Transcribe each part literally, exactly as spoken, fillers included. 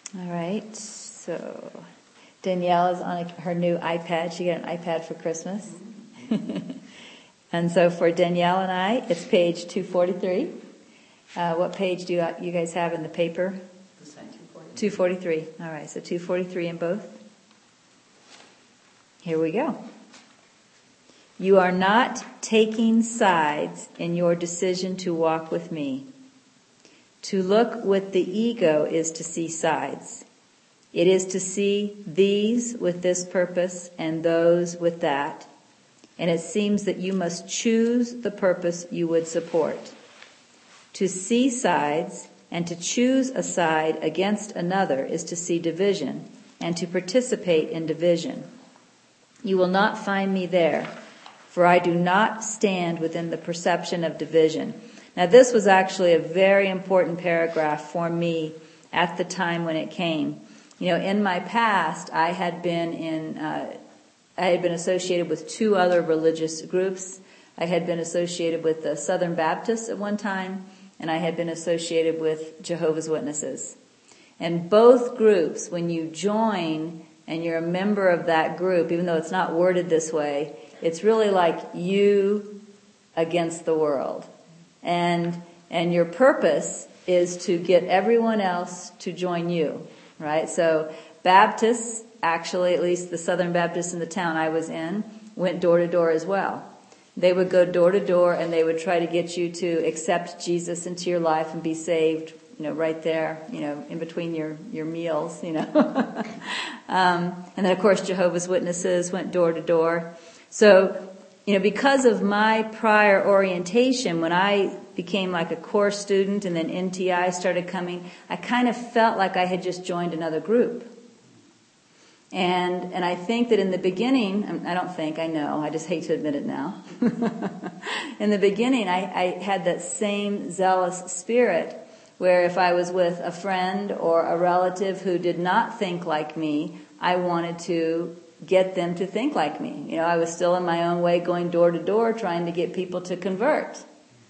All right. So Danielle is on a, her new iPad. She got an iPad for Christmas. And so for Danielle and I, it's page two forty-three. Uh, what page do you, you guys have in the paper? The same. two forty-three. All right. So two forty-three in both. Here we go. You are not taking sides in your decision to walk with me. To look with the ego is to see sides. It is to see these with this purpose and those with that. And it seems that you must choose the purpose you would support. To see sides and to choose a side against another is to see division and to participate in division. You will not find me there, for I do not stand within the perception of division. Now this was actually a very important paragraph for me at the time when it came. You know, in my past, I had been in, uh, I had been associated with two other religious groups. I had been associated with the Southern Baptists at one time, and I had been associated with Jehovah's Witnesses. And both groups, when you join and you're a member of that group, even though it's not worded this way, it's really like you against the world. And, and your purpose is to get everyone else to join you, right? So Baptists, actually, at least the Southern Baptists in the town I was in, went door to door as well. They would go door to door and they would try to get you to accept Jesus into your life and be saved, you know, right there, you know, in between your, your meals, you know. um, and then of course Jehovah's Witnesses went door to door. So, you know, because of my prior orientation, when I became like a core student and then N T I started coming, I kind of felt like I had just joined another group. And, and I think that in the beginning, I don't think, I know, I just hate to admit it now. In the beginning, I, I had that same zealous spirit where if I was with a friend or a relative who did not think like me, I wanted to get them to think like me. You know, I was still in my own way going door to door trying to get people to convert.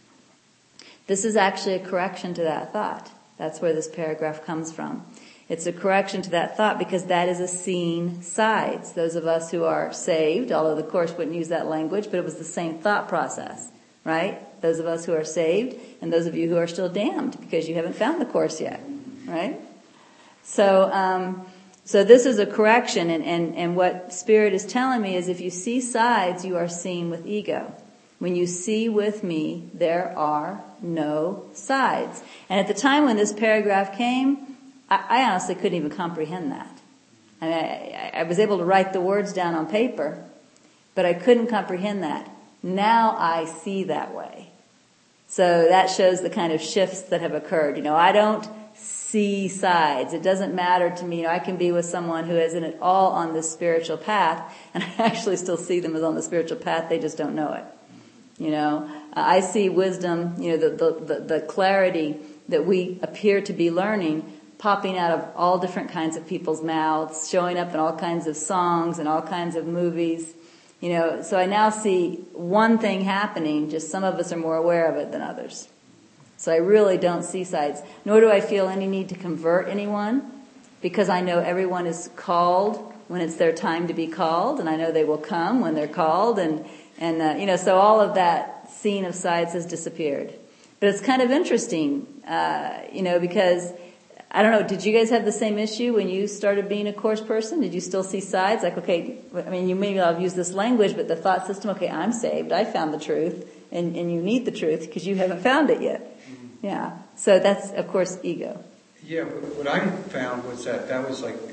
This is actually a correction to that thought. That's where this paragraph comes from. It's a correction to that thought because that is a seeing sides. Those of us who are saved, although the Course wouldn't use that language, but it was the same thought process, right? Those of us who are saved and those of you who are still damned because you haven't found the Course yet, right? So, um, so this is a correction, and, and, and what Spirit is telling me is if you see sides, you are seeing with ego. When you see with me, there are no sides. And at the time when this paragraph came, I, I honestly couldn't even comprehend that. I mean, I, I was able to write the words down on paper, but I couldn't comprehend that. Now I see that way. So that shows the kind of shifts that have occurred. You know, I don't see sides. It doesn't matter to me. You know, I can be with someone who isn't at all on this spiritual path, and I actually still see them as on the spiritual path. They just don't know it. You know, uh, I see wisdom, you know, the, the, the, the clarity that we appear to be learning popping out of all different kinds of people's mouths, showing up in all kinds of songs and all kinds of movies. You know, so I now see one thing happening, just some of us are more aware of it than others. So I really don't see sides. Nor do I feel any need to convert anyone, because I know everyone is called when it's their time to be called, and I know they will come when they're called, and, and uh, you know, so all of that scene of sides has disappeared. But it's kind of interesting, uh, you know, because I don't know, did you guys have the same issue when you started being a Course person? Did you still see sides? Like, okay, I mean, you maybe I'll use this language, but the thought system, okay, I'm saved, I found the truth, and, and you need the truth because you haven't found it yet. Yeah. So that's, of course, ego. Yeah, but what I found was that that was like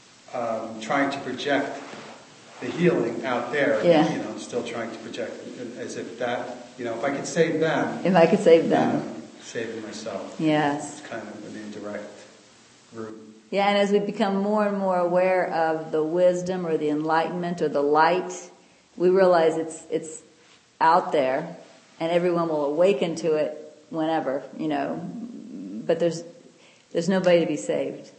um, trying to project the healing out there. Yeah. You know, still trying to project it as if that, you know, if I could save them. If I could save them. I'm saving myself. Yes. It's kind of an indirect route. Yeah, and as we become more and more aware of the wisdom or the enlightenment or the light, we realize it's it's out there, and everyone will awaken to it whenever, you know. But there's there's nobody to be saved.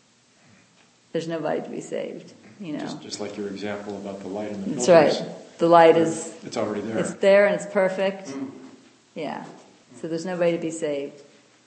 There's nobody to be saved, you know. Just, just like your example about the light and the That's filters. right. The light is... It's already there. It's there and it's perfect. Yeah. So there's nobody to be saved.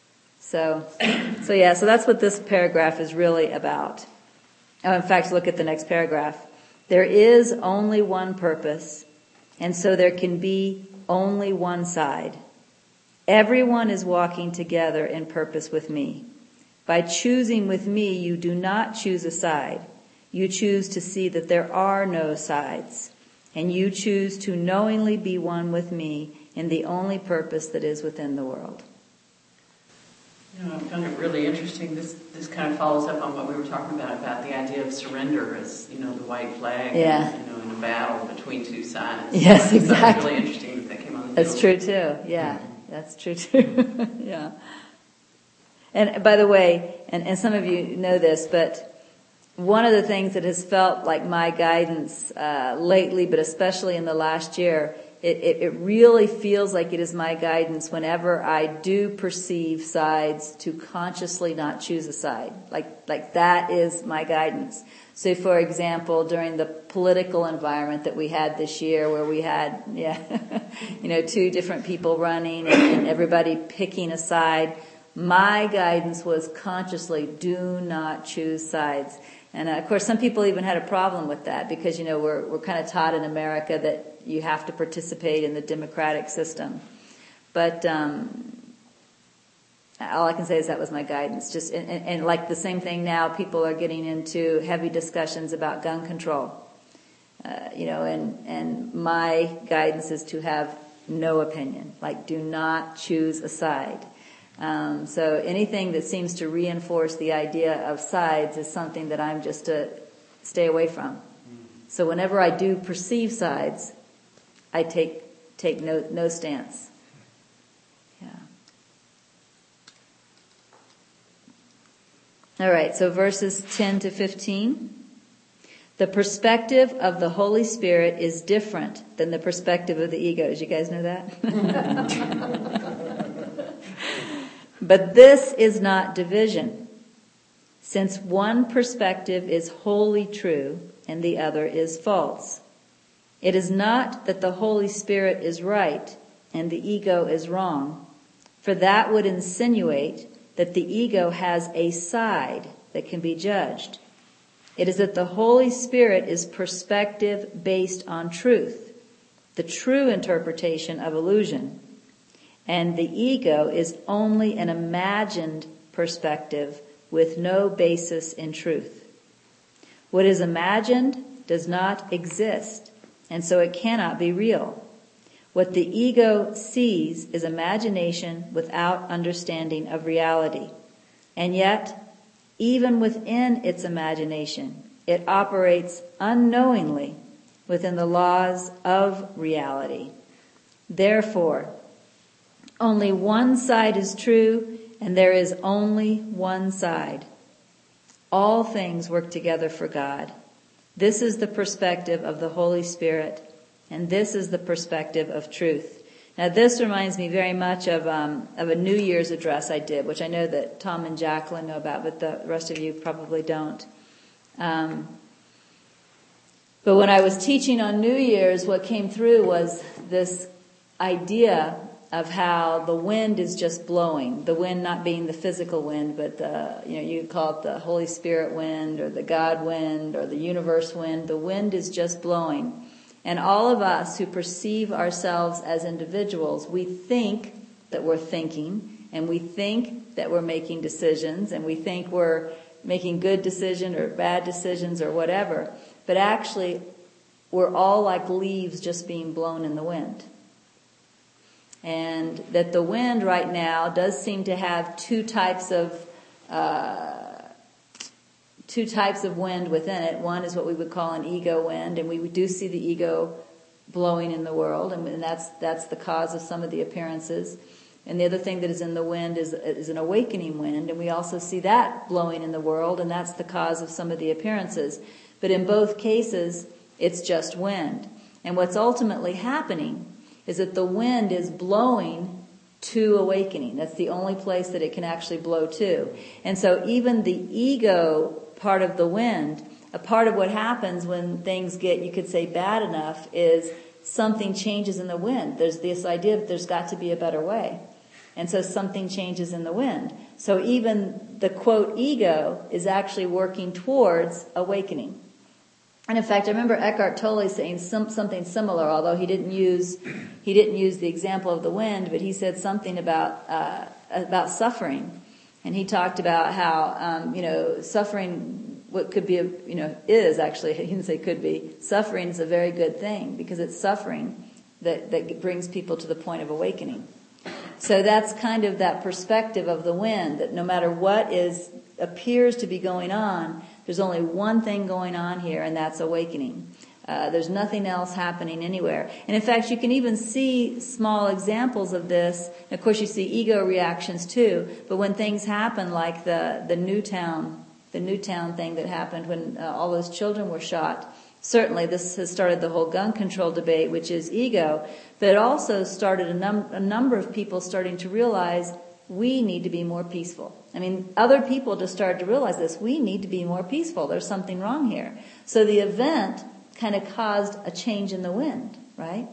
So, so yeah, so that's what this paragraph is really about. Oh, in fact, look at the next paragraph. There is only one purpose, and so there can be only one side. Everyone is walking together in purpose with me. By choosing with me, you do not choose a side. You choose to see that there are no sides, and you choose to knowingly be one with me in the only purpose that is within the world. You know, I found it really interesting. This this kind of follows up on what we were talking about, about the idea of surrender as, you know, the white flag, yeah. and, you know, in a battle between two sides. Yes, so exactly. Really interesting that that came on the That's true too. Yeah, that's true too. Yeah. And by the way, and, and some of you know this, but one of the things that has felt like my guidance uh, lately, but especially in the last year, It, it, it really feels like it is my guidance whenever I do perceive sides to consciously not choose a side. Like, like that is my guidance. So for example, during the political environment that we had this year where we had, yeah, you know, two different people running and, and everybody picking a side, my guidance was consciously do not choose sides. And uh, of course, some people even had a problem with that because, you know, we're, we're kind of taught in America that you have to participate in the democratic system. But, um, all I can say is that was my guidance. Just, and, and, and like the same thing now, people are getting into heavy discussions about gun control. Uh, you know, and, and my guidance is to have no opinion. Like, do not choose a side. Um, so anything that seems to reinforce the idea of sides is something that I'm just to stay away from. So whenever I do perceive sides, I take take no no stance. Yeah. All right, so verses ten to fifteen. The perspective of the Holy Spirit is different than the perspective of the ego. Did you guys know that? But this is not division, since one perspective is wholly true and the other is false. It is not that the Holy Spirit is right and the ego is wrong, for that would insinuate that the ego has a side that can be judged. It is that the Holy Spirit is perspective based on truth, the true interpretation of illusion, and the ego is only an imagined perspective with no basis in truth. What is imagined does not exist, and so it cannot be real. What the ego sees is imagination without understanding of reality. And yet, even within its imagination, it operates unknowingly within the laws of reality. Therefore, only one side is true, and there is only one side. All things work together for God. This is the perspective of the Holy Spirit, and this is the perspective of truth. Now, this reminds me very much of um, of a New Year's address I did, which I know that Tom and Jacqueline know about, but the rest of you probably don't. Um, but when I was teaching on New Year's, what came through was this idea of how the wind is just blowing. The wind not being the physical wind, but the, you know, you could call it the Holy Spirit wind or the God wind or the universe wind. The wind is just blowing. And all of us who perceive ourselves as individuals, we think that we're thinking, and we think that we're making decisions, and we think we're making good decisions or bad decisions or whatever. But actually, we're all like leaves just being blown in the wind. And that the wind right now does seem to have two types of uh, two types of wind within it. One is what we would call an ego wind, and we do see the ego blowing in the world, and that's that's the cause of some of the appearances. And the other thing that is in the wind is is an awakening wind, and we also see that blowing in the world, and that's the cause of some of the appearances. But in both cases, it's just wind. And what's ultimately happening is that the wind is blowing to awakening. That's the only place that it can actually blow to. And so even the ego part of the wind, a part of what happens when things get, you could say, bad enough is something changes in the wind. There's this idea that there's got to be a better way. And so something changes in the wind. So even the quote ego is actually working towards awakening. And in fact, I remember Eckhart Tolle saying some, something similar, although he didn't use he didn't use the example of the wind, but he said something about uh, about suffering, and he talked about how um, you know suffering what could be a, you know is actually he didn't say could be suffering is a very good thing because it's suffering that that brings people to the point of awakening. So that's kind of that perspective of the wind, that no matter what is appears to be going on, there's only one thing going on here, and that's awakening. Uh, there's nothing else happening anywhere. And in fact, you can even see small examples of this. And of course, you see ego reactions too. But when things happen, like the the Newtown, the Newtown thing that happened when uh, all those children were shot, certainly this has started the whole gun control debate, which is ego. But it also started a, num- a number of people starting to realize we need to be more peaceful. I mean, other people just started to realize this. We need to be more peaceful. There's something wrong here. So the event kind of caused a change in the wind, right?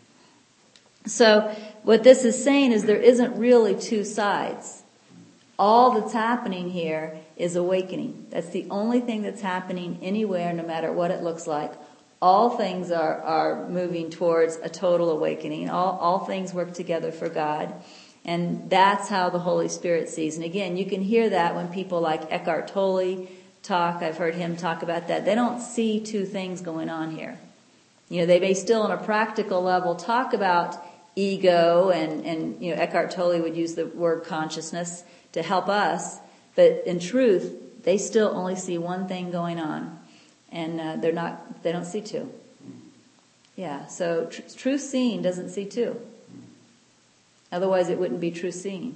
So what this is saying is there isn't really two sides. All that's happening here is awakening. That's the only thing that's happening anywhere, no matter what it looks like. All things are, are moving towards a total awakening. All, all things work together for God. And that's how the Holy Spirit sees. And again, you can hear that when people like Eckhart Tolle talk. I've heard him talk about that. They don't see two things going on here. You know, they may still on a practical level talk about ego and, and you know, Eckhart Tolle would use the word consciousness to help us. But in truth, they still only see one thing going on. And uh, they're not, they don't see two. Yeah, so tr- true seeing doesn't see two. Otherwise, it wouldn't be true seeing.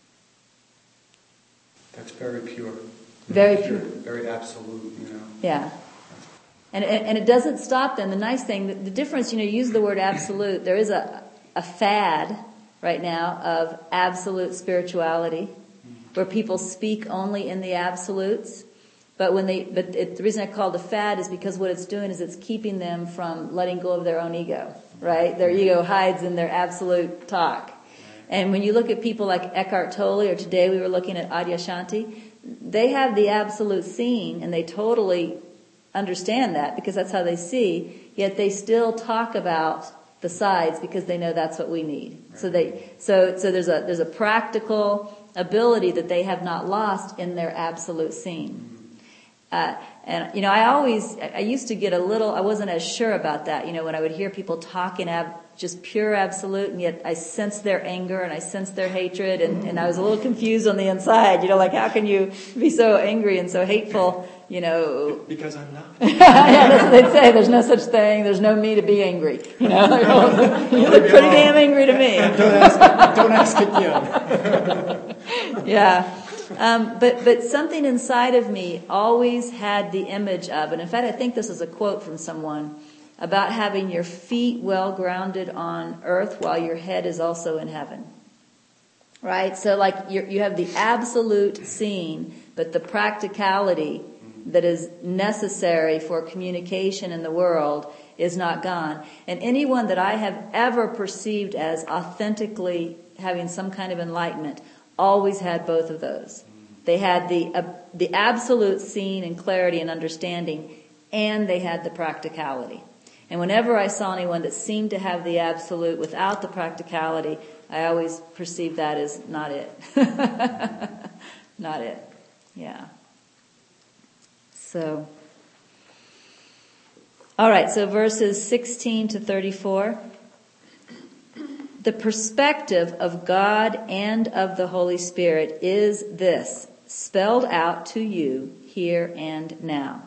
That's very pure. Very pure. Very absolute, you know. Yeah. And, and and it doesn't stop then. The nice thing, the, the difference, you know, you use the word absolute. There is a, a fad right now of absolute spirituality where people speak only in the absolutes. But when they, but it, the reason I call it a fad is because what it's doing is it's keeping them from letting go of their own ego, right? Their ego hides in their absolute talk. And when you look at people like Eckhart Tolle, or today we were looking at Adyashanti, they have the absolute seeing, and they totally understand that because that's how they see, yet they still talk about the sides because they know that's what we need. Right. So they, so, so there's a, there's a practical ability that they have not lost in their absolute seeing. Uh, and, you know, I always, I used to get a little, I wasn't as sure about that, you know, when I would hear people talking ab, just pure absolute, and yet I sensed their anger and I sensed their hatred, and, and I was a little confused on the inside, you know, like how can you be so angry and so hateful, you know? Because I'm not. Yeah, that's what they'd say, there's no such thing, there's no me to be angry, you know? You look pretty damn angry to me. Don't ask, don't ask again. Yeah. Um, but, but something inside of me always had the image of, and in fact I think this is a quote from someone, about having your feet well grounded on earth while your head is also in heaven. Right? So like you're, you have the absolute seeing, but the practicality that is necessary for communication in the world is not gone. And anyone that I have ever perceived as authentically having some kind of enlightenment always had both of those. They had the uh, the absolute seeing and clarity and understanding, and they had the practicality. And whenever I saw anyone that seemed to have the absolute without the practicality, I always perceived that as not it. Not it. Yeah. So, all right, so verses sixteen to thirty-four. The perspective of God and of the Holy Spirit is this, spelled out to you here and now.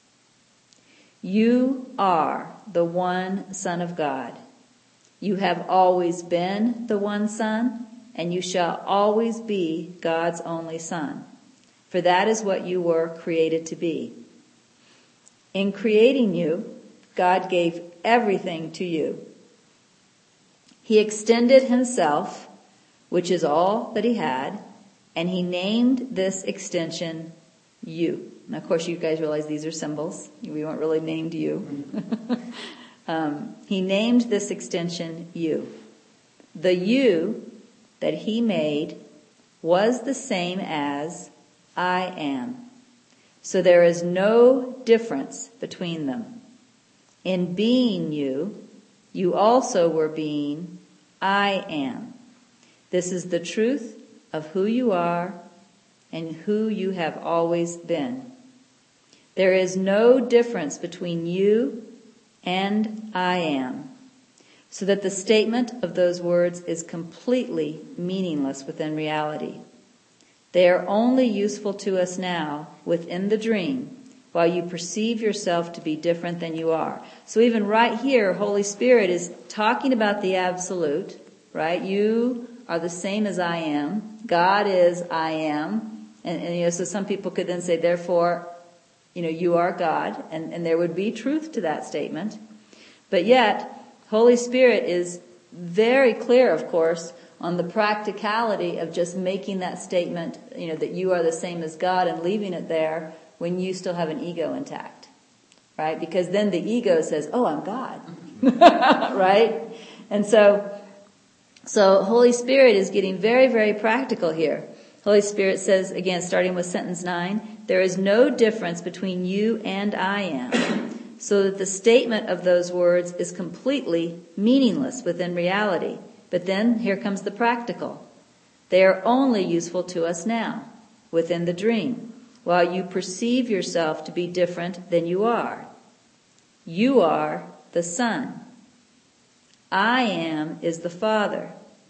You are the one Son of God. You have always been the one Son, and you shall always be God's only Son. For that is what you were created to be. In creating you, God gave everything to you. He extended himself, which is all that he had, and he named this extension you. Now, of course, you guys realize these are symbols. We weren't really named you. um, he named this extension you. The you that he made was the same as I am. So there is no difference between them. In being you, you also were being I am. This is the truth of who you are and who you have always been. There is no difference between you and I am, so that the statement of those words is completely meaningless within reality. They are only useful to us now within the dream, while you perceive yourself to be different than you are. So even right here, Holy Spirit is talking about the absolute, right? You are the same as I am. God is I am. And, and you know, so some people could then say, therefore, you know, you are God. And, and there would be truth to that statement. But yet, Holy Spirit is very clear, of course, on the practicality of just making that statement, you know, that you are the same as God and leaving it there when you still have an ego intact, right? Because then the ego says, oh, I'm God, right? And so, so Holy Spirit is getting very, very practical here. Holy Spirit says, again, starting with sentence nine, there is no difference between you and I am, so that the statement of those words is completely meaningless within reality. But then here comes the practical. They are only useful to us now, within the dream, while you perceive yourself to be different than you are. You are the Son. I am is the Father.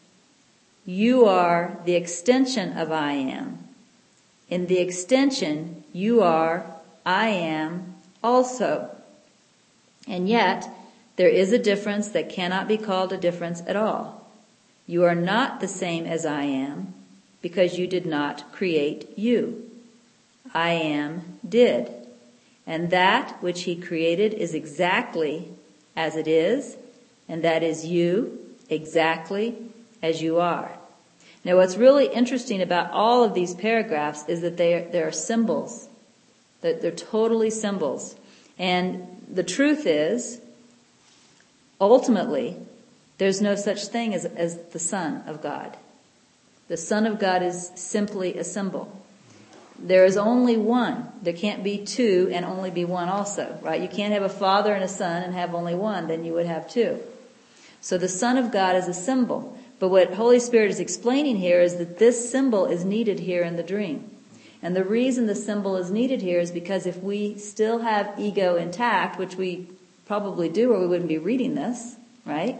You are the extension of I am. In the extension, you are I am also. And yet, there is a difference that cannot be called a difference at all. You are not the same as I am, because you did not create you. I am did. And that which he created is exactly as it is, and that is you exactly as you are. Now what's really interesting about all of these paragraphs is that they are, they are symbols. That they're totally symbols. And the truth is, ultimately, there's no such thing as, as the Son of God. The Son of God is simply a symbol. There is only one. There can't be two and only be one also, right? You can't have a Father and a Son and have only one, then you would have two. So the Son of God is a symbol. But what Holy Spirit is explaining here is that this symbol is needed here in the dream. And the reason the symbol is needed here is because if we still have ego intact, which we probably do or we wouldn't be reading this, right?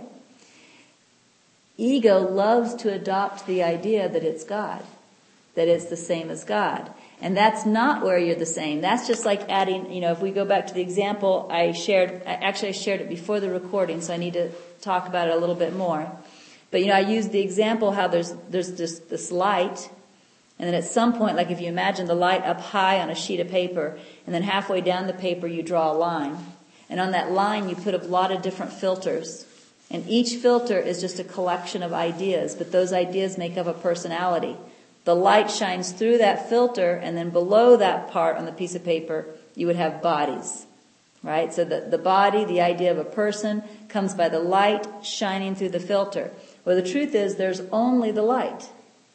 Ego loves to adopt the idea that it's God, that it's the same as God. And that's not where you're the same. That's just like adding, you know, if we go back to the example I shared, actually I shared it before the recording, so I need to talk about it a little bit more. But, you know, I used the example how there's, there's just this light, and then at some point, like if you imagine the light up high on a sheet of paper, and then halfway down the paper you draw a line. And on that line you put a lot of different filters. And each filter is just a collection of ideas, but those ideas make up a personality. The light shines through that filter, and then below that part on the piece of paper, you would have bodies, right? So the, the body, the idea of a person, comes by the light shining through the filter. Well, the truth is there's only the light.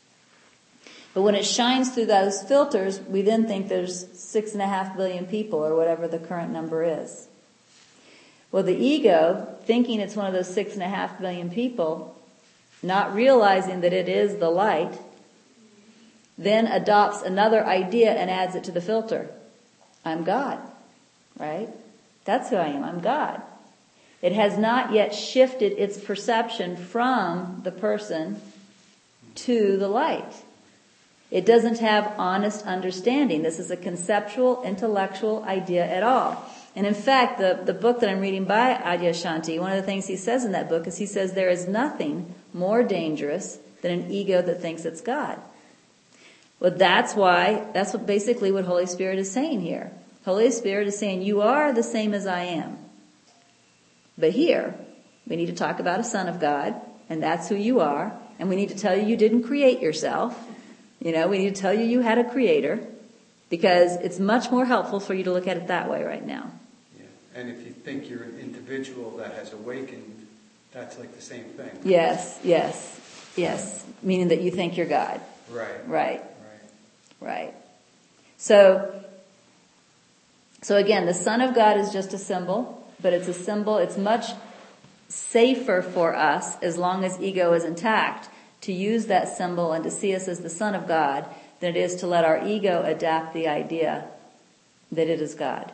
But when it shines through those filters, we then think there's six and a half billion people, or whatever the current number is. Well, the ego, thinking it's one of those six and a half billion people, not realizing that it is the light, then adopts another idea and adds it to the filter. I'm God, right? That's who I am. I'm God. It has not yet shifted its perception from the person to the light. It doesn't have honest understanding. This is a conceptual, intellectual idea at all. And in fact, the, the book that I'm reading by Adyashanti, one of the things he says in that book is he says there is nothing more dangerous than an ego that thinks it's God. Well, that's why, that's what basically what Holy Spirit is saying here. Holy Spirit is saying, you are the same as I am. But here, we need to talk about a Son of God, and that's who you are. And we need to tell you you didn't create yourself. You know, we need to tell you you had a creator, because it's much more helpful for you to look at it that way right now. Yeah. And if you think you're an individual that has awakened, that's like the same thing. Yes, yes. Yes, meaning that you think you're God. Right. Right. Right. Right. So, so again, the Son of God is just a symbol, but it's a symbol, it's much safer for us, as long as ego is intact, to use that symbol and to see us as the Son of God than it is to let our ego adapt the idea that it is God.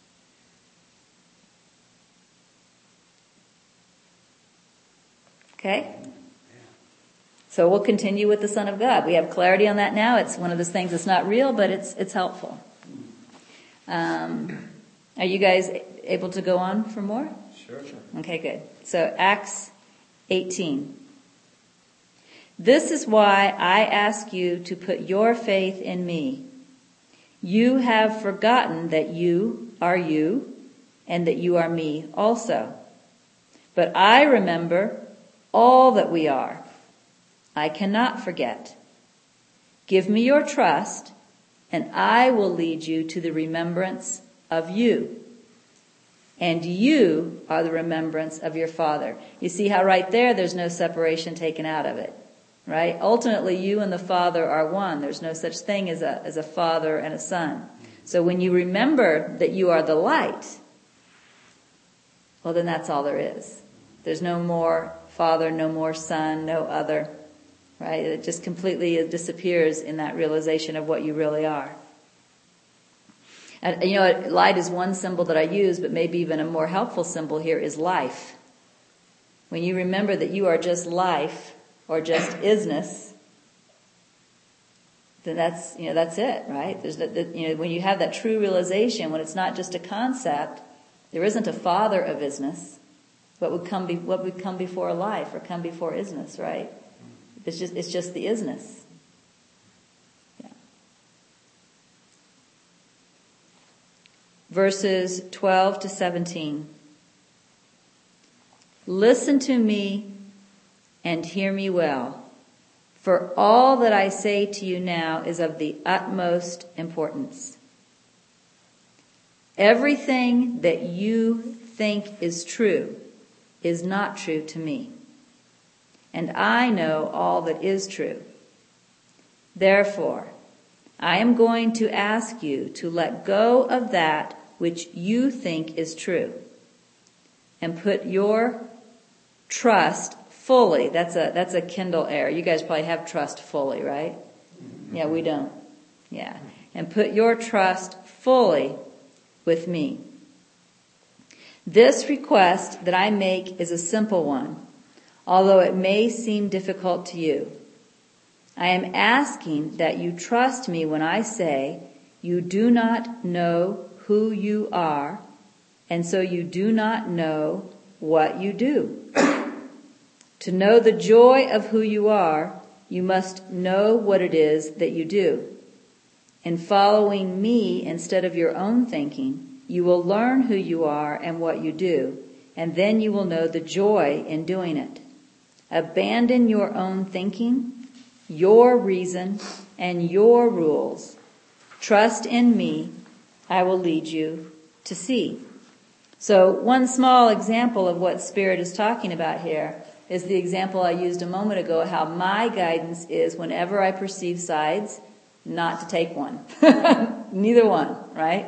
Okay? So we'll continue with the Son of God. We have clarity on that now. It's one of those things that's not real, but it's it's helpful. Um, are you guys able to go on for more? Sure. Sure. Okay, good. So Acts eighteen. This is why I ask you to put your faith in me. You have forgotten that you are you and that you are me also. But I remember all that we are. I cannot forget. Give me your trust, and I will lead you to the remembrance of you. And you are the remembrance of your Father. You see how right there, there's no separation taken out of it, right? Ultimately, you and the Father are one. There's no such thing as a, as a father and a son. So when you remember that you are the light, well, then that's all there is. There's no more Father, no more Son, no other, right? It just completely disappears in that realization of what you really are. And, you know, light is one symbol that I use, but maybe even a more helpful symbol here is life. When you remember that you are just life or just isness, then that's, you know, that's it, right? There's that, that, you know, when you have that true realization, when it's not just a concept, there isn't a father of isness. What would come be, what would come before life or come before isness, right? It's just, it's just the isness. Yeah. Verses twelve to seventeen. Listen to me and hear me well, for all that I say to you now is of the utmost importance. Everything that you think is true is not true to me, and I know all that is true. Therefore, I am going to ask you to let go of that which you think is true and put your trust fully. That's a, that's a Kindle error. You guys probably have trust fully, right? Yeah, we don't. Yeah. And put your trust fully with me. This request that I make is a simple one, although it may seem difficult to you. I am asking that you trust me when I say you do not know who you are, and so you do not know what you do. To know the joy of who you are, you must know what it is that you do. In following me instead of your own thinking, you will learn who you are and what you do, and then you will know the joy in doing it. Abandon your own thinking, your reason, and your rules. Trust in me. I will lead you to see. So one small example of what Spirit is talking about here is the example I used a moment ago, how my guidance is whenever I perceive sides, not to take one. Neither one, right?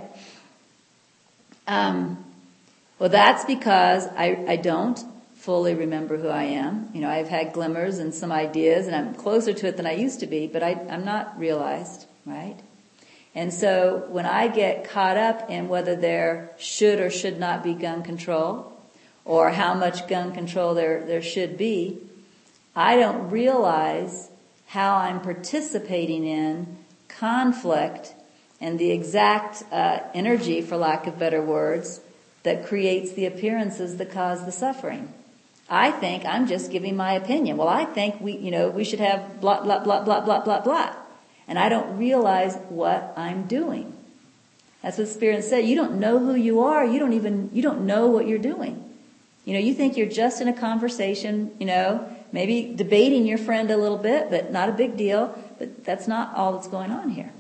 Um, well, that's because I, I don't fully remember who I am. You know, I've had glimmers and some ideas, and I'm closer to it than I used to be, but I, I'm not realized, right? And so when I get caught up in whether there should or should not be gun control, or how much gun control there, there should be, I don't realize how I'm participating in conflict and the exact uh, energy, for lack of better words, that creates the appearances that cause the suffering. I think I'm just giving my opinion. Well, I think we, you know, we should have blah, blah, blah, blah, blah, blah, blah. And I don't realize what I'm doing. That's what Spirit said. You don't know who you are. You don't even, you don't know what you're doing. You know, you think you're just in a conversation, you know, maybe debating your friend a little bit, but not a big deal. But that's not all that's going on here.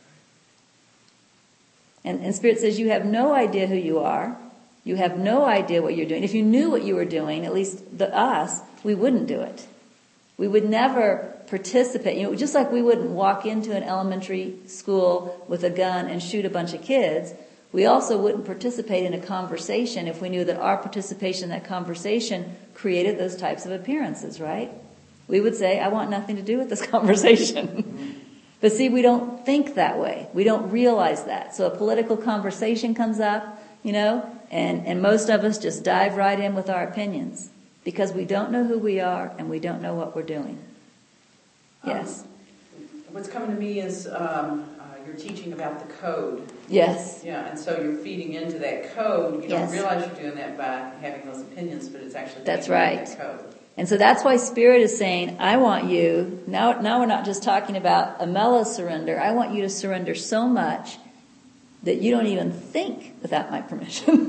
And, and Spirit says you have no idea who you are. You have no idea what you're doing. If you knew what you were doing, at least the us, we wouldn't do it. We would never participate. You know, just like we wouldn't walk into an elementary school with a gun and shoot a bunch of kids, we also wouldn't participate in a conversation if we knew that our participation in that conversation created those types of appearances, right? We would say, I want nothing to do with this conversation. But see, we don't think that way. We don't realize that. So a political conversation comes up, you know, and, and most of us just dive right in with our opinions because we don't know who we are and we don't know what we're doing. Yes? Um, what's coming to me is um, uh, you're teaching about the code. Yes. Yeah, and so you're feeding into that code. You Yes. don't realize you're doing that by having those opinions, but it's actually That's feeding right. into that code. And so that's why Spirit is saying, I want you, now, now we're not just talking about a mellow surrender, I want you to surrender so much that you don't even think without my permission.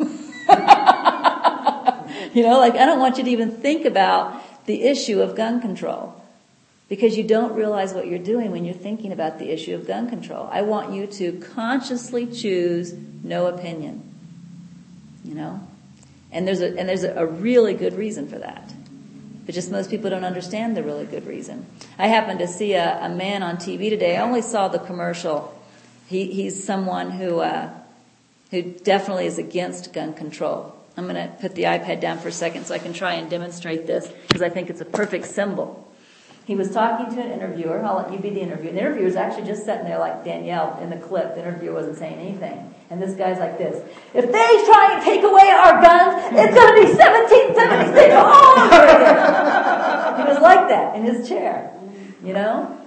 You know, like I don't want you to even think about the issue of gun control because you don't realize what you're doing when you're thinking about the issue of gun control. I want you to consciously choose no opinion, you know, and there's a, and there's a, a really good reason for that. But just most people don't understand the really good reason. I happened to see a, a man on T V today. I only saw the commercial. He, he's someone who uh, who definitely is against gun control. I'm going to put the iPad down for a second so I can try and demonstrate this because I think it's a perfect symbol. He was talking to an interviewer. I'll let you be the interviewer. The interviewer was actually just sitting there like Danielle in the clip. The interviewer wasn't saying anything. And this guy's like this. If they try and take away our guns, it's going to be seventeen seventy-six all over again. He was like that in his chair, you know?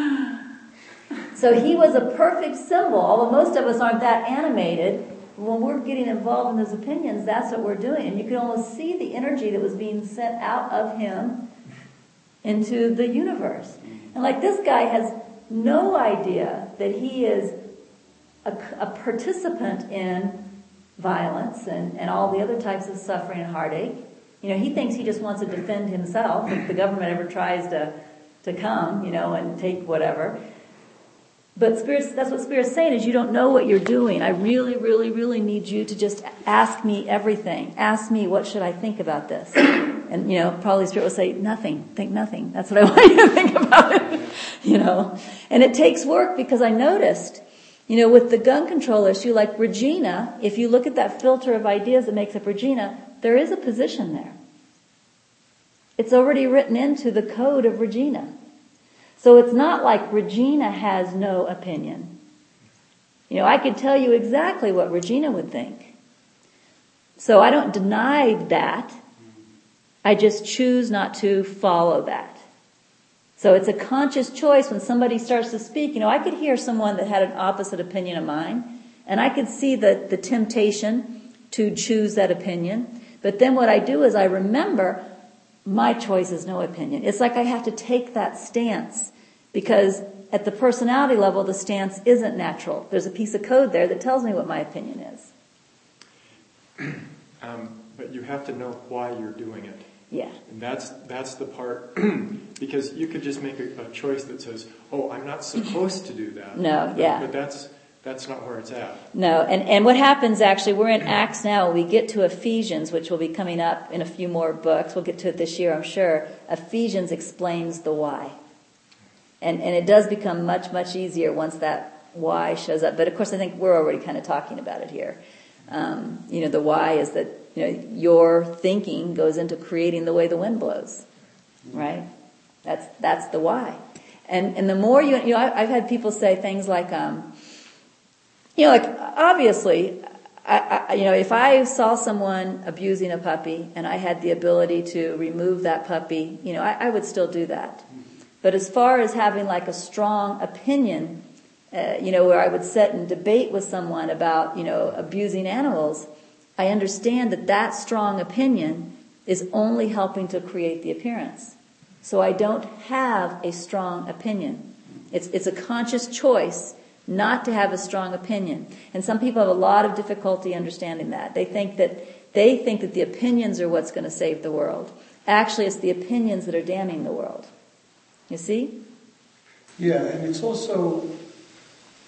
So he was a perfect symbol. Although most of us aren't that animated, when we're getting involved in those opinions, that's what we're doing. And you can almost see the energy that was being sent out of him into the universe. And like this guy has no idea that he is a, a participant in violence and, and all the other types of suffering and heartache. You know, he thinks he just wants to defend himself if the government ever tries to, to come, you know, and take whatever. But Spirit, that's what Spirit's saying is you don't know what you're doing. I really, really, really need you to just ask me everything. Ask me, what should I think about this? And, you know, probably Spirit will say, nothing. Think nothing. That's what I want you to think about it. You know, and it takes work because I noticed, you know, with the gun control issue, like Regina, if you look at that filter of ideas that makes up Regina, there is a position there. It's already written into the code of Regina. So it's not like Regina has no opinion. You know, I could tell you exactly what Regina would think. So I don't deny that. I just choose not to follow that. So it's a conscious choice when somebody starts to speak. You know, I could hear someone that had an opposite opinion of mine, and I could see the, the temptation to choose that opinion. But then what I do is I remember my choice is no opinion. It's like I have to take that stance because at the personality level, the stance isn't natural. There's a piece of code there that tells me what my opinion is. Um, but you have to know why you're doing it. Yeah. And that's that's the part, because you could just make a, a choice that says, oh, I'm not supposed to do that. No, yeah. But that's that's not where it's at. No, and, and what happens actually, we're in Acts now, we get to Ephesians, which will be coming up in a few more books. We'll get to it this year, I'm sure. Ephesians explains the why. And and it does become much, much easier once that why shows up. But of course, I think we're already kind of talking about it here. Um, you know, the why is that, you know, your thinking goes into creating the way the wind blows, right? That's that's the why. And and the more you, you know, I, I've had people say things like, um, you know, like obviously, I, I, you know, if I saw someone abusing a puppy and I had the ability to remove that puppy, you know, I, I would still do that. But as far as having like a strong opinion, uh, you know, where I would sit and debate with someone about, you know, abusing animals, I understand that that strong opinion is only helping to create the appearance. So I don't have a strong opinion. It's it's a conscious choice not to have a strong opinion. And some people have a lot of difficulty understanding that. They think that they think that the opinions are what's going to save the world. Actually, it's the opinions that are damning the world. You see? Yeah, and it's also,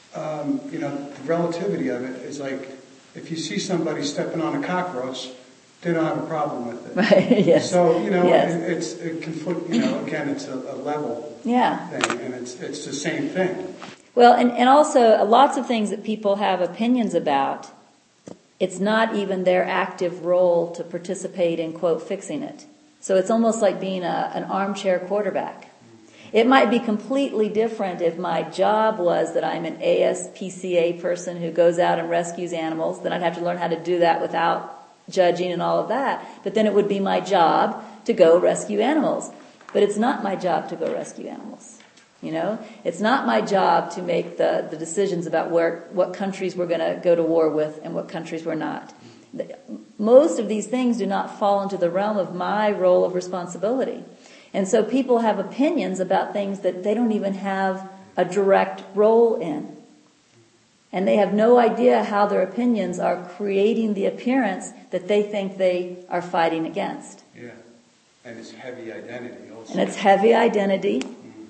um, you know, the relativity of it is like, if you see somebody stepping on a cockroach, they don't have a problem with it. Right, yes. So, you know, yes. it, it's it conflict, you know, again, it's a, a level yeah. thing, and it's it's the same thing. Well, and, and also lots of things that people have opinions about, it's not even their active role to participate in, quote, fixing it. So it's almost like being a, an armchair quarterback. It might be completely different if my job was that I'm an A S P C A person who goes out and rescues animals. Then I'd have to learn how to do that without judging and all of that. But then it would be my job to go rescue animals. But it's not my job to go rescue animals. You know, it's not my job to make the, the decisions about where, what countries we're going to go to war with and what countries we're not. Most of these things do not fall into the realm of my role of responsibility. And so people have opinions about things that they don't even have a direct role in. And they have no idea how their opinions are creating the appearance that they think they are fighting against. Yeah, and it's heavy identity also. And it's heavy identity.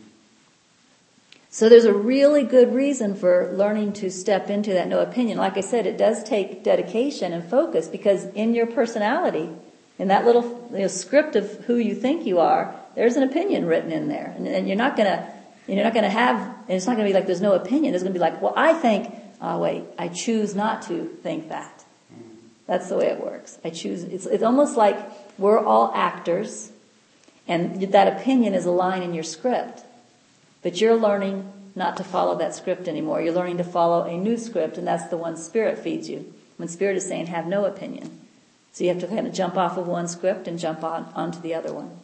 So there's a really good reason for learning to step into that no opinion. Like I said, it does take dedication and focus, because in your personality, in that little you know, script of who you think you are, there's an opinion written in there. And, and you're not gonna, you're not gonna have, and it's not gonna be like there's no opinion. There's gonna be like, well, I think, oh wait, I choose not to think that. That's the way it works. I choose, it's, it's almost like we're all actors, and that opinion is a line in your script. But you're learning not to follow that script anymore. You're learning to follow a new script, and that's the one Spirit feeds you. When Spirit is saying, have no opinion. So you have to kind of jump off of one script and jump on onto the other one.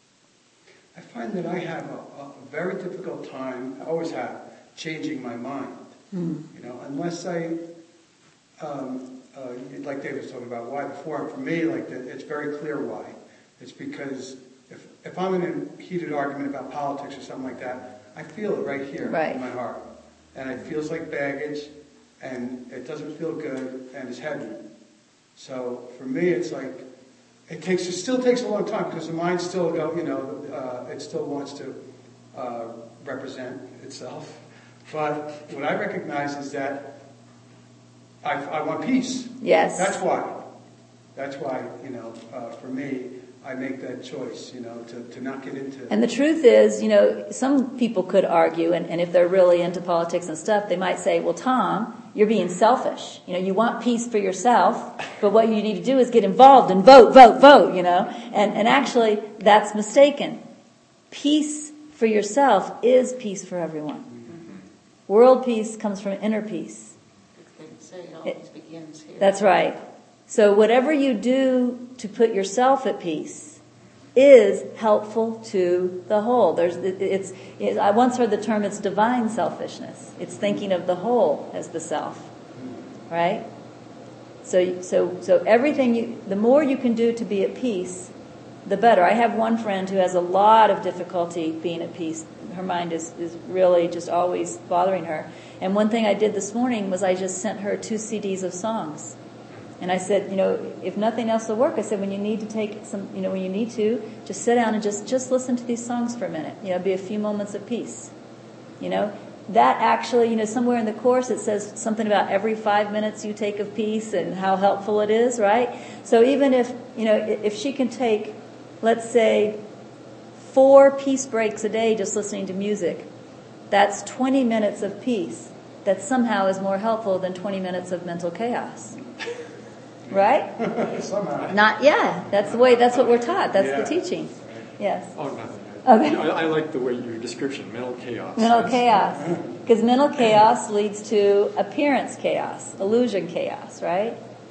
I find that I have a, a very difficult time, I always have, changing my mind. Mm. You know, unless I, um, uh, like David was talking about why before, and for me, like the, it's very clear why. It's because if if I'm in a heated argument about politics or something like that, I feel it right here right. in my heart. And it feels like baggage, and it doesn't feel good, and it's heavy. So for me, it's like, it takes, it still takes a long time, because the mind still go, you know, uh, it still wants to uh, represent itself. But what I recognize is that I, I want peace. Yes. That's why. That's why, you know, uh, for me, I make that choice, you know, to, to not get into... And the truth is, you know, some people could argue, and, and if they're really into politics and stuff, they might say, well, Tom, you're being selfish. You know, you want peace for yourself, but what you need to do is get involved and vote, vote, vote, you know. And, and actually, that's mistaken. Peace for yourself is peace for everyone. Mm-hmm. World peace comes from inner peace. They say it always it, begins here. That's right. So whatever you do to put yourself at peace is helpful to the whole. There's, it's, it's, I once heard the term, it's divine selfishness. It's thinking of the whole as the self, right? So, so, so everything you, the more you can do to be at peace, the better. I have one friend who has a lot of difficulty being at peace. Her mind is, is really just always bothering her. And one thing I did this morning was I just sent her two C Ds of songs. And I said, you know, if nothing else will work, I said, when you need to take some, you know, when you need to, just sit down and just, just listen to these songs for a minute. You know, be a few moments of peace. You know, that actually, you know, somewhere in the Course it says something about every five minutes you take of peace and how helpful it is, right? So even if, you know, if she can take, let's say, four peace breaks a day just listening to music, that's twenty minutes of peace that somehow is more helpful than twenty minutes of mental chaos. Right? Somehow. Not, yeah, that's the way, that's what we're taught. That's yeah. the teaching. Yes. Oh, nothing. Okay. I, I like the way your description, mental chaos. Mental That's, chaos. Because mental chaos leads to appearance chaos, illusion chaos, right?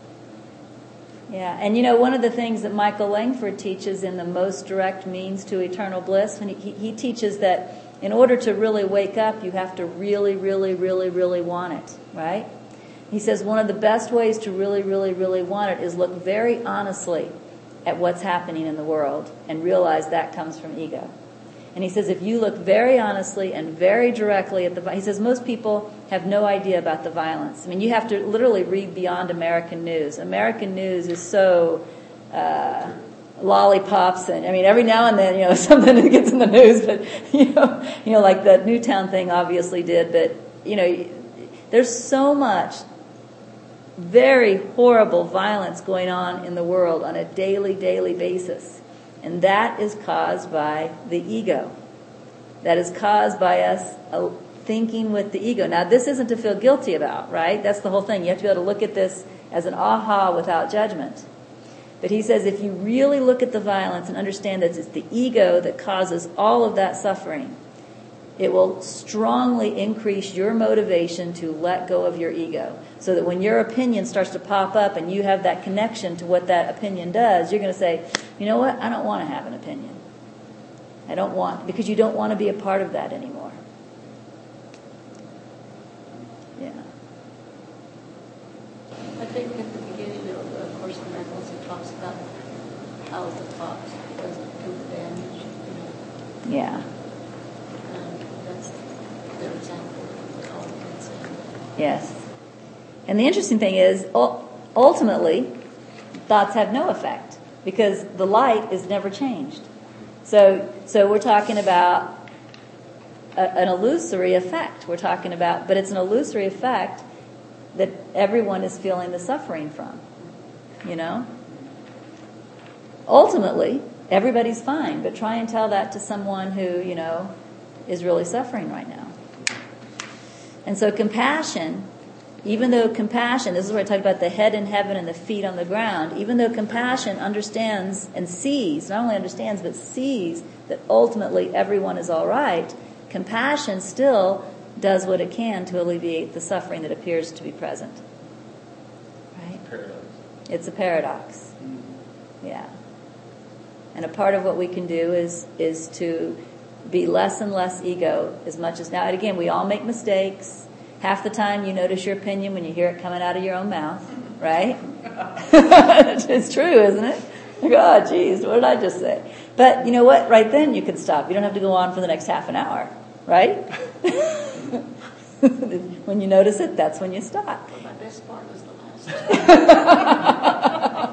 Yeah, and you know, one of the things that Michael Langford teaches in the Most Direct Means to Eternal Bliss, when he, he teaches that in order to really wake up, you have to really, really, really, really want it, right? He says one of the best ways to really, really, really want it is look very honestly at what's happening in the world and realize that comes from ego. And he says if you look very honestly and very directly at the, he says most people have no idea about the violence. I mean, you have to literally read beyond American news. American news is so uh, lollipops, and I mean, every now and then, you know, something gets in the news, but you know, you know, like the Newtown thing obviously did, but you know, there's so much very horrible violence going on in the world on a daily, daily basis. And that is caused by the ego. That is caused by us uh, thinking with the ego. Now, this isn't to feel guilty about, right? That's the whole thing. You have to be able to look at this as an aha without judgment. But he says if you really look at the violence and understand that it's the ego that causes all of that suffering, it will strongly increase your motivation to let go of your ego. So that when your opinion starts to pop up and you have that connection to what that opinion does, you're going to say, you know what, I don't want to have an opinion. I don't want, because you don't want to be a part of that anymore. Yeah. I think at the beginning of the Course in Miracles, it talks about how the thought doesn't do the damage, you know. Yeah. And that's their example of how it gets in. Yes. And the interesting thing is, ultimately, thoughts have no effect because the light is never changed. So, so we're talking about a, an illusory effect. We're talking about, but it's an illusory effect that everyone is feeling the suffering from. You know? Ultimately, everybody's fine, but try and tell that to someone who, you know, is really suffering right now. And so compassion, even though compassion, this is where I talk about the head in heaven and the feet on the ground, even though compassion understands and sees, not only understands, but sees that ultimately everyone is all right, compassion still does what it can to alleviate the suffering that appears to be present. Right? Paradox. It's a paradox. Yeah. And a part of what we can do is is to be less and less ego as much as now. And again, we all make mistakes. Half the time you notice your opinion when you hear it coming out of your own mouth, right? It's true, isn't it? Like, oh, geez, what did I just say? But you know what? Right then you can stop. You don't have to go on for the next half an hour, right? When you notice it, that's when you stop. Well, my best part was the last.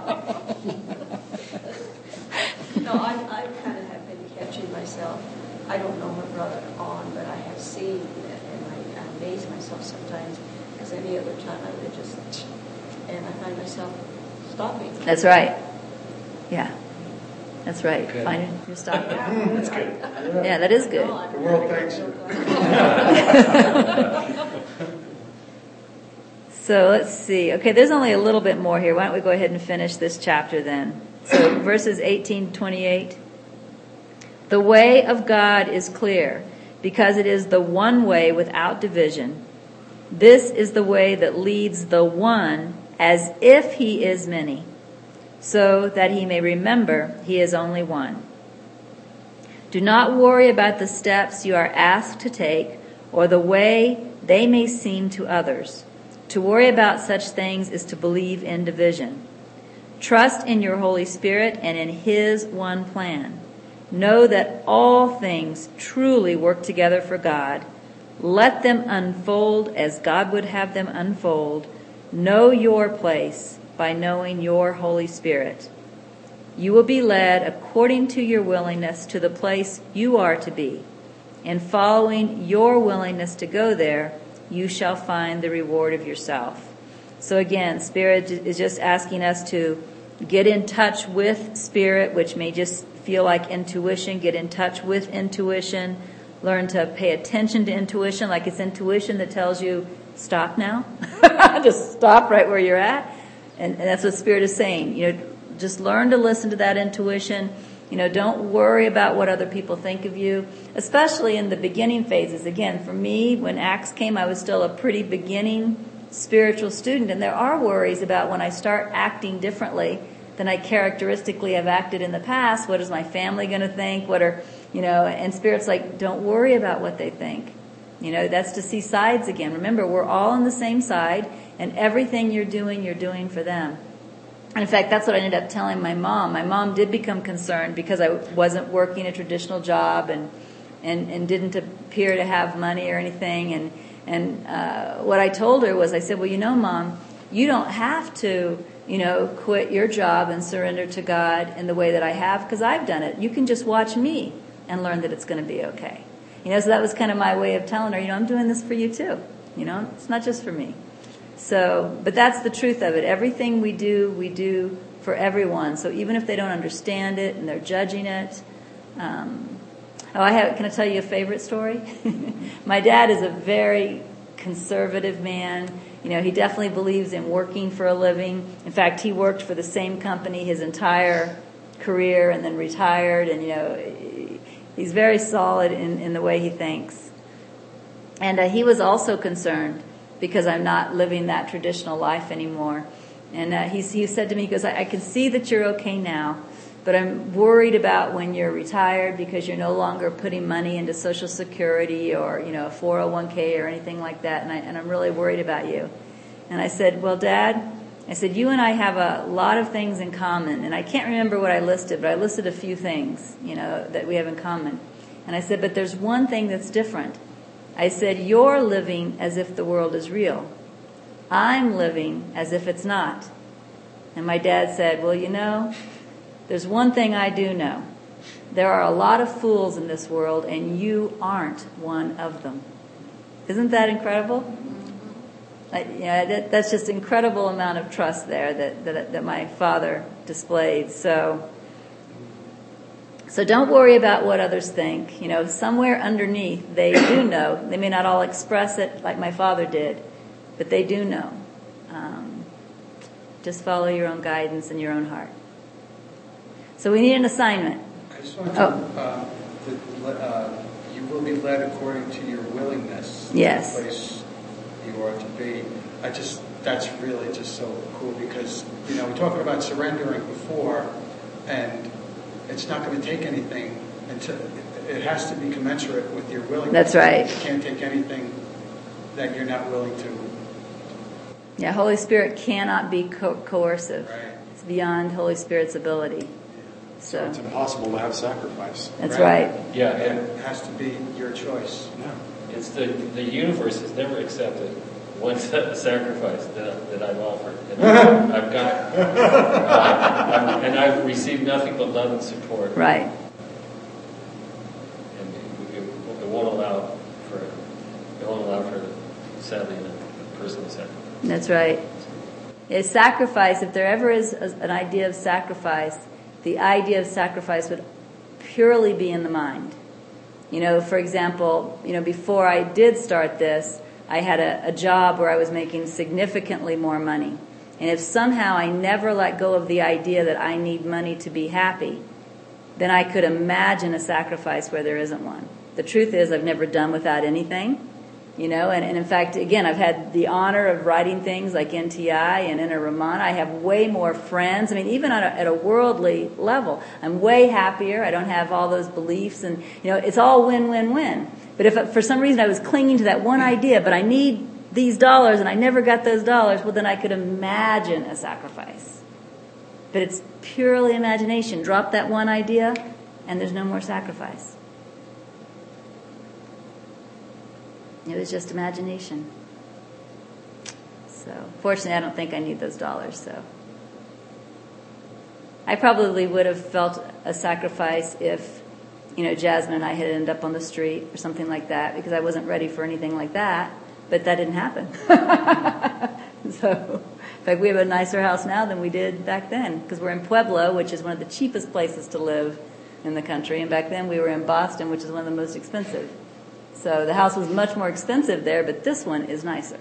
No, I, I kind of have been catching myself. I don't know what brought it on, but I have seen it, and I, I amaze myself sometimes, because any other time I would just, and I find myself stopping. That's right. Yeah. That's right. Okay. Find it, you stop. That's good. Yeah, that is good. The world thanks you. So let's see. Okay, there's only a little bit more here. Why don't we go ahead and finish this chapter then? So verses eighteen to twenty-eight. The way of God is clear, because it is the one way without division. This is the way that leads the one as if he is many, so that he may remember he is only one. Do not worry about the steps you are asked to take or the way they may seem to others. To worry about such things is to believe in division. Trust in your Holy Spirit and in His one plan. Know that all things truly work together for God. Let them unfold as God would have them unfold. Know your place by knowing your Holy Spirit. You will be led according to your willingness to the place you are to be. And following your willingness to go there, you shall find the reward of yourself. So again, Spirit is just asking us to get in touch with Spirit, which may just feel like intuition. Get in touch with intuition. Learn to pay attention to intuition, like it's intuition that tells you, stop now. Just stop right where you're at. And, and that's what Spirit is saying. You know, just learn to listen to that intuition. You know, don't worry about what other people think of you, especially in the beginning phases. Again, for me, when Acts came, I was still a pretty beginning spiritual student, and there are worries about when I start acting differently than I characteristically have acted in the past. What is my family going to think? What are, you know, and Spirit's like, don't worry about what they think. You know, that's to see sides again. Remember, we're all on the same side, and everything you're doing, you're doing for them. And in fact, that's what I ended up telling my mom. My mom did become concerned because I wasn't working a traditional job and and, and didn't appear to have money or anything. And, and uh, what I told her was, I said, well, you know, Mom, you don't have to, you know, quit your job and surrender to God in the way that I have, because I've done it. You can just watch me and learn that it's going to be okay. You know, so that was kind of my way of telling her, you know, I'm doing this for you too. You know, it's not just for me. So, but that's the truth of it. Everything we do, we do for everyone. So even if they don't understand it and they're judging it. Um, oh, I have. Can I tell you a favorite story? My dad is a very conservative man. You know, he definitely believes in working for a living. In fact, he worked for the same company his entire career and then retired. And, you know, he's very solid in, in the way he thinks. And uh, he was also concerned because I'm not living that traditional life anymore. And uh, he, he said to me, he goes, I, I can see that you're okay now, but I'm worried about when you're retired because you're no longer putting money into Social Security or, you know, four oh one k or anything like that, and, I, and I'm really worried about you. And I said, well, Dad, I said, you and I have a lot of things in common. And I can't remember what I listed, but I listed a few things, you know, that we have in common. And I said, but there's one thing that's different. I said, you're living as if the world is real. I'm living as if it's not. And my dad said, well, you know, there's one thing I do know. There are a lot of fools in this world, and you aren't one of them. Isn't that incredible? Like, yeah, that, that's just an incredible amount of trust there that, that that my father displayed. So, so don't worry about what others think. You know, somewhere underneath, they do know. They may not all express it like my father did, but they do know. Um, just follow your own guidance and your own heart. So we need an assignment. I just want to, oh. uh, that, uh, you will be led according to your willingness. Yes. To the place you are to be. I just, that's really just so cool because, you know, we're talking about surrendering before, and it's not going to take anything until, it has to be commensurate with your willingness. That's right. You can't take anything that you're not willing to. Yeah, Holy Spirit cannot be co- coercive. Right. It's beyond Holy Spirit's ability. So, so it's impossible to have sacrifice. That's right. right. Yeah, And and it has to be your choice. Yeah. it's the the universe has never accepted one sacrifice that, that I've offered. And I've got, uh, and I've received nothing but love and support. Right. And it, it, it won't allow for it won't allow for sadly a personal sacrifice. That's right. Is sacrifice, if there ever is a, an idea of sacrifice, the idea of sacrifice would purely be in the mind. You know, for example, you know, before I did start this, I had a, a job where I was making significantly more money. And if somehow I never let go of the idea that I need money to be happy, then I could imagine a sacrifice where there isn't one. The truth is I've never done without anything. You know, and, and in fact, again, I've had the honor of writing things like N T I and Inner Ramana. I have way more friends. I mean, even on a, at a worldly level, I'm way happier. I don't have all those beliefs, and you know, it's all win, win, win. But if for some reason I was clinging to that one idea, but I need these dollars, and I never got those dollars, well, then I could imagine a sacrifice. But it's purely imagination. Drop that one idea, and there's no more sacrifice. It was just imagination. So, fortunately, I don't think I need those dollars, so. I probably would have felt a sacrifice if, you know, Jasmine and I had ended up on the street or something like that, because I wasn't ready for anything like that, but that didn't happen. So, in fact, we have a nicer house now than we did back then, because we're in Pueblo, which is one of the cheapest places to live in the country, and back then we were in Boston, which is one of the most expensive. So the house was much more expensive there, but this one is nicer.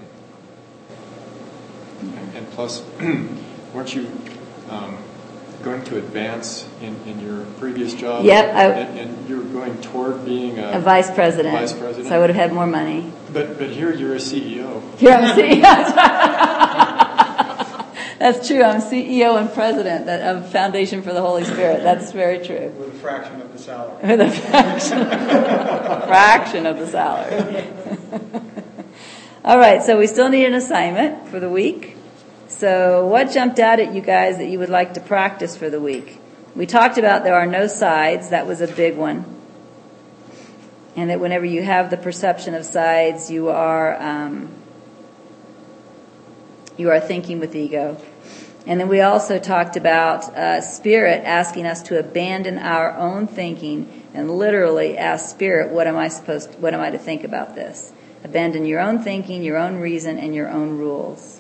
And, and plus, weren't you um, going to advance in, in your previous job? Yep. I, and, and you were going toward being a, a vice president. Vice president. So I would have had more money. But but here you're a C E O. Here I'm a C E O. That's true. I'm C E O and president of Foundation for the Holy Spirit. That's very true. With a fraction of the salary. With a fraction, a fraction of the salary. All right, so we still need an assignment for the week. So what jumped out at you guys that you would like to practice for the week? We talked about there are no sides. That was a big one. And that whenever you have the perception of sides, you are... Um, You are thinking with ego. And then we also talked about uh, Spirit asking us to abandon our own thinking and literally ask Spirit, what am I supposed to, what am I to think about this? Abandon your own thinking, your own reason, and your own rules.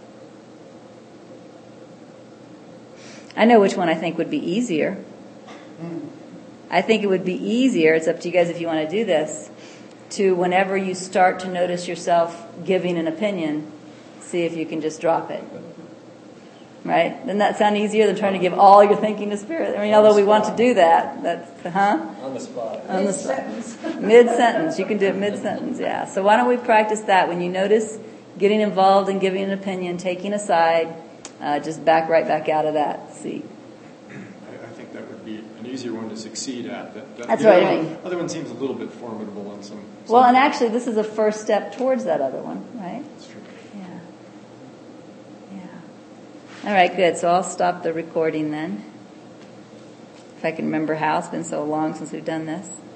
I know which one I think would be easier. I think it would be easier, it's up to you guys if you want to do this, to whenever you start to notice yourself giving an opinion, see if you can just drop it. Right? Doesn't that sound easier than trying to give all your thinking to Spirit? I mean, although we want to do that, that's, huh? On the spot. On the sentence. Mid-sentence. You can do it mid-sentence, yeah. So why don't we practice that? When you notice getting involved in giving an opinion, taking a side, uh, just back right back out of that seat. I, I think that would be an easier one to succeed at. That, that, That's the right, other I one- mean. Other one seems a little bit formidable on some. some Well, and actually, this is a first step towards that other one, right? That's true. Yeah. Yeah. All right, good. So I'll stop the recording then. If I can remember how. It's been so long since we've done this.